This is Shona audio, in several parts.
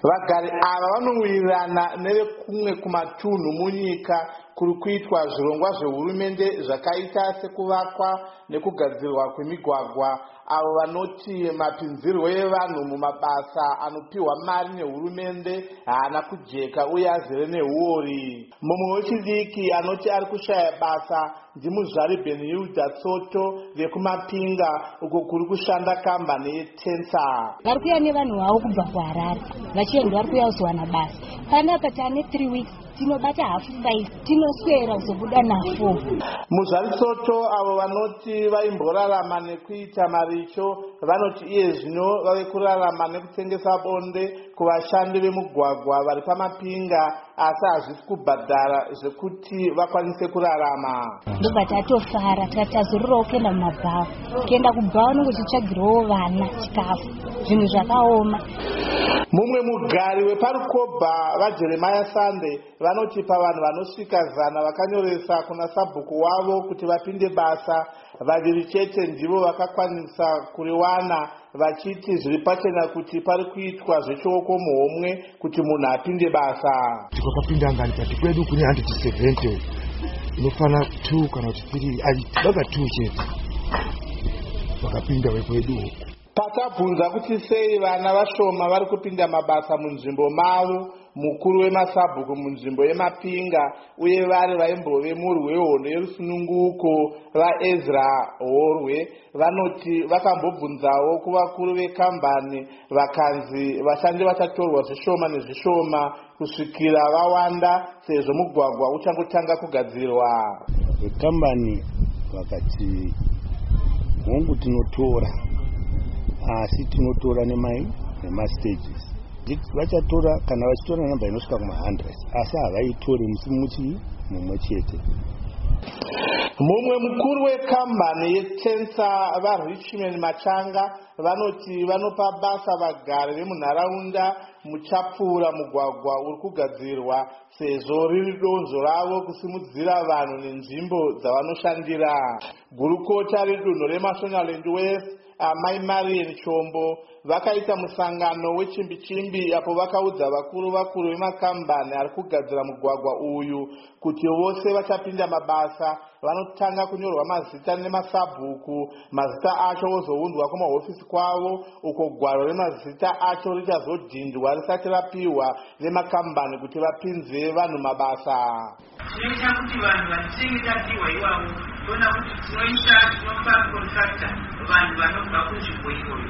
Vagari ava vanowirirana nevekumwe kumatunhu munyika kuri kuitwa zvirongwa zvehurumende zvakaita sekuvakwa nekugadzirwa kwemigwagwa, avo vanoti mapinzirwo evanhu mumabasa anopiwa mari nehurumende haana kujeka uye azere nehuori. Mumwe wechidiki anoti ari kushaya basa ndimuzvari Benhilda Tsoto vekumapinga uko kuri kushanda kambani yeTensa. Vari kuuya nevanhu vavo kubva kuHarare vachienda vari kuuya kuzowana basa. Panapa tane 3 weeks tinobata half size tinoswera kuzobuda na4. Muzvari Tsoto avo vanoti vaimborarama nekuita maricho vanoti iye zvino vave kurarama nekutengesa bonde kuvashandi vemugwagwa vari pamapinga, asi hazvisi kubhadhara zvekuti vakwanise kurarama. Ndobva tatofara tikatazorirawo kuenda mumabhawa, kuenda kubhawa nongochitsvagirawo vana chikafu, zvinhu zvakaoma. Mumwe mugari wepaRukobha vaJeremiah Sande vanoti pavanhu vanosvika 100 vakanyoresa kuna sabhuku wavo kuti vapinde basa, 2 chete ndivo vakakwanisa kuriwana, vachiti zviri pachena kuti pari kuitwa zvechioko muhomwe kuti munhu apinde basa. Tikapinda ngani pati kwedu kune 170 inofana 2 kana kuti 3 baka 2 chete vakapinda wekwedu. Patabvunza kuti sei vana vashoma vari kupinda mabasa munzvimbo mavo, mukuru wemasabhuku munzvimbo yemapinga uye vari vaimbove murwi wehondo yerusununguko vaEzra Horwe vanoti vakambobvunzawo kuvakuru vekambani vakanzi vashandi vachatorwa zvishoma nezvishoma kusvikira vawanda sezvo mugwagwa uchangotanga kugadzirwa. Vekambani vakati hongu tinotora asi tinotora nemastages. Vachatora kana vachitora namba inosvika kuma100 asi havaitori musi mumwe chete. Mumwe mukuru wekambani yeTensa vaRichman Machanga vanoti vanopa basa vagari vemunharaunda muchapfuura mugwagwa uri kugadzirwa sezvo riri donzvo ravo kusimudzira vanhu nenzvimbo dzavanoshandira. Gurukota redunhu reMashonaland West Mai Marian Chombo vakaita musangano wechimbi-chimbi apo vakaudza vakuru vemakambani ari kugadzira mugwagwa uyu kuti vose vachapinda mabasa vanotanga kunyorwa mazita nemasabhuku, mazita acho ozounzwa kumahofisi kwavo uko gwaro remazita acho richazodhindwa risati rapiwa nemakambani kuti vapinze vanhu mabasa. Zvinoita kuti vanhu vatinenge tapiwa iwavo tona kuti tinopa contractor vanhu vanobva kunzvimbo iyoyo.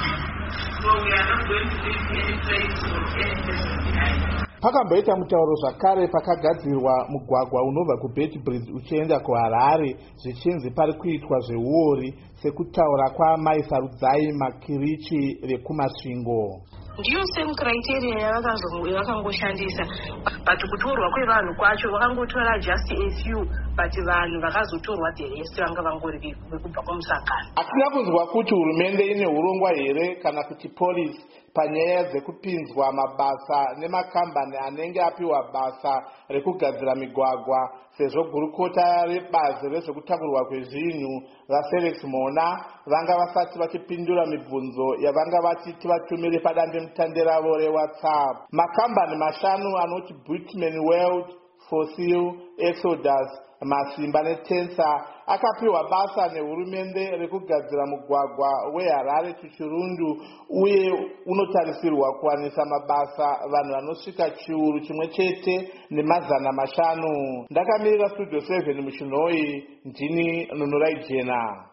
So we are not going to leave any place or any person behind. Pakamboita mutauro zvakare pakagadzirwa mugwagwa unobva kuBeitbridge uchienda kuHarare zvichinzi pari kuitwa zvehuori sekutaura kwaMai Sarudzai Makirichi vekumasvingo. Ndiyo same criteria yavakangoshandisa, but kutorwa kwevanhu kwacho vakangotora just a few, but vanhu vakazotorwa the rest vanga vangori vekubva kumusangano. Hatina kunzwa kuti hurumende ine urongwa here kana kuti polisi panyaya dzekupinzwa mabasa nemakambani anenge apiwa basa rekugadzira migwagwa, sezvo gurukota rebazi rezvekutakurwa kwezvinhu vaFelix Mona vanga vasati vachipindura mibvunzo yavanga vachiti vatumire padandemutande ravo reWhatsApp. Makambani 5 anoti Buitman World, Fossil, Exodus, Masimba neTensa akapiwa basa nehurumende rekugadzira mugwagwa weHarare Chirundu uye unotarisirwa kuwanisa mabasa vanhu vanosvika 100 chete nemazana 500. Ndakamirira Studio 7 muChinoi, ndini Nunurai Jena.